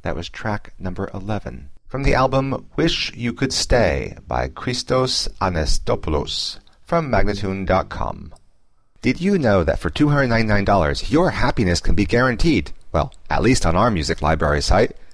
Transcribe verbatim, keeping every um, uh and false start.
That was track number eleven. From the album Wish You Could Stay by Christos Anastopoulos from Magnatune dot com. Did you know that for two hundred ninety-nine dollars your happiness can be guaranteed? Well, at least on our music library site.